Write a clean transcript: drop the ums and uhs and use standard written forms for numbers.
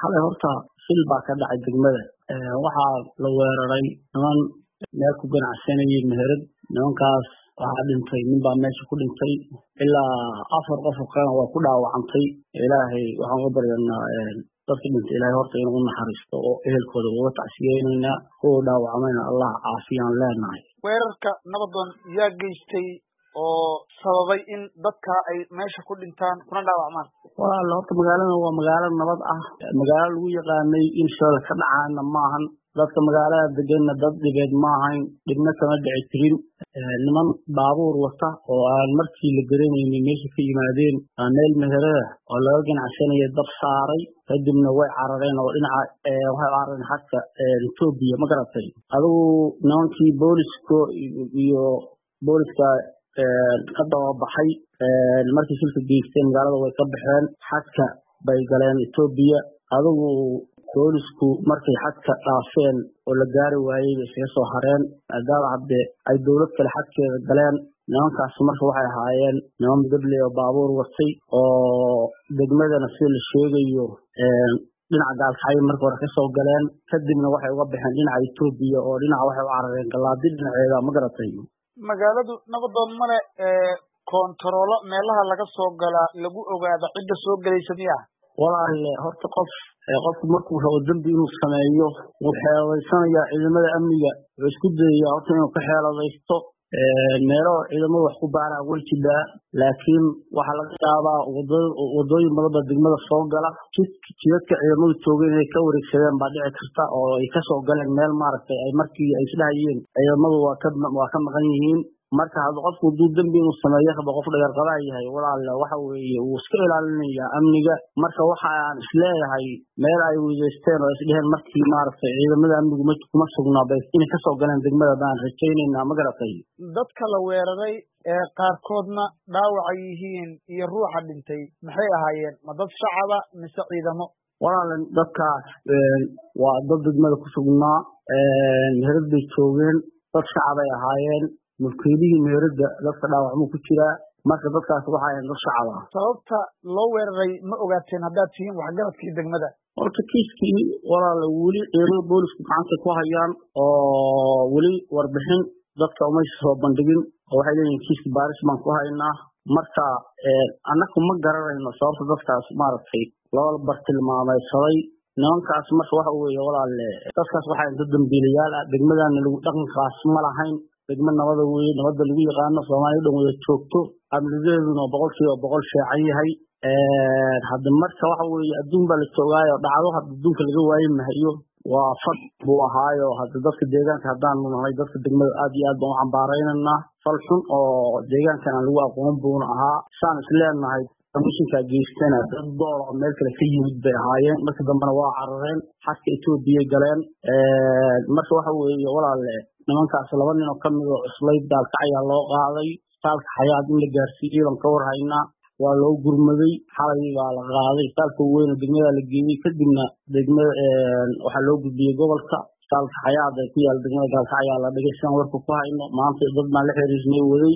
xalay horta shil baa ka dhacay degmada waxaa la weeraray niman meel ku ganacsanayay meherad nimankaas waxaa dhintay nin baa meesha ku dhintay ilaa 4 qof oo kale waa ku dhaawacantay ilaahay waxaan uga baryanaa dadka dhintay ilaahay horta inuu u naxariisto oo ehelkooda uga tacsiyeynayna kuwa dhaawacmayna Allah caafiyaan leenahay weerarka nabadoon yaa geystay oo sababay in dadka ay meesha ku dhintaan kuna dhaawacmaan walaal horta magaalada waa magaalo nabad ah magaalo lagu yaqaanay in shil ka dhacaana maahan dadka magaalada degan dad dibeed maahan dibna kama dhici tirin niman baabuur wata oo aan markii la garanayay meesha ka yimaadeen meel meherada oo laga ganacsanayay dab saaray kadibna way carareen oo dhinaca waxay carareen xadka Itoobiya ma garatay adigu nimankii booliska qadda baxay markii shilka geysteen magaalada way ka baxeen xadka bay galeen Itoobiya adigu boolisku markay xadka dhaafeen oo la gaari waayay isaga soo hareen maadaama hadde ay dawlad kale xadkeeda galeen nimankaas marka waxay ahaayeen niman midable oo baabuur watay oo degmadana si la sheegayo dhinaca gaalkacay marka hore ka soo galeen kadibna waxay uga baxeen dhinaca Itoobiya oo dhinaca waxay u carareen galaadi dhinaceeda ma garatay magaaladu nabadoon male kontaroolo meelaha laga soo gala lagu ogaado cidda soo galaysa miyaa walaal horta qofku markuu rabo dambi inuu sameeyo wuxuu xeelaysanaya ciidamada amniga oo isku dayaya horta inuu ka xeeladaysto meelo ciidamada wax ku baara wajida laakiin waxa laga yaabaa wadooyin badan degmada soo gala jidadka ciidamadu joogeen inay ka wareegsadeen baa dhici karta oo ay ka soo galeen meel maaragtay ay markii ay isdhahayeen ciidamadu waa ka maqan yihiin marka hada qofku duu dambi inuu sameeyo haba qof dhagar qaba yahay walaal waxa weeye uu iska ilaalinaya amniga marka waxa aan isleeyahay meel ay wadaysteen oo isdheheen markii maaragtay ciidamada amnigu ma kuma sugnaa bay in ka soo galeen degmada baan rajaynayna ma garatay dadka la weeraray qaarkoodna dhaawac yihiin iyo ruuxa dhintay maxay ahaayeen ma dad shacaba mise ciidamo walaal dadkaas waa dad degmada ku sugnaa meherad bay joogeen dad shacab ay ahaayeen mulkiilihii meherada dadka dhaawacmo ku jira marka dadkaas waxa ay dad shacab ah sababta loo weeraray ma ogaateen haddaad tihiin waxgaradkii degmada horta kiiskii walaal weli ciidamada boolisku gacanta ku hayaan oo weli warbixin dadka uma soo bandhigin oo waxay leeyihiin kiiska baaris baan ku haynaa marka annagu ma garanayno sababta dadkaas maaragtay loo bartilmaameedsaday nimankaas marka waxa weeye walaal dadkaas waxay dad dambiilayaal ah degmadana lagu dhaqankaas ma lahayn degmo nabada weeye nabada lagu yaqaano Soomaaliya dhan wada joogto amnigeeduna 100% sheecan yahay hadda marka waxa weeye adduun baa la joogaayo dhacdo hadda adduunka laga waayay mahayo waa fad buu ahaayo hadda dadka deegaanka haddaan nahay dadka degmada aad iyo aad baan u cambaaraynaa fal xun oo deegaankan aan lagu aqoon buuna ahaa saan isleenahay mishinka geystana dad door oo meel kale ka yimid bay ahaayeen marka dambana waa carareen xadka Itoobiya galeen marka waxa weeye walaal nimankaas laba nin oo kamid ah islayd daalkacay loo qaaday saalka xayaad in la gaarsiiyay aan ka warhaynaa waa loo gurmaday xalay baa la qaaday saalka weyn degmada la geeyay kadibna degmada waxa loo gudbiyay gobolka saalka xayaad ay ku yaal degmada gaalkacay la dhigay san warku ku hayno maanta dad ma la xiriirnay waday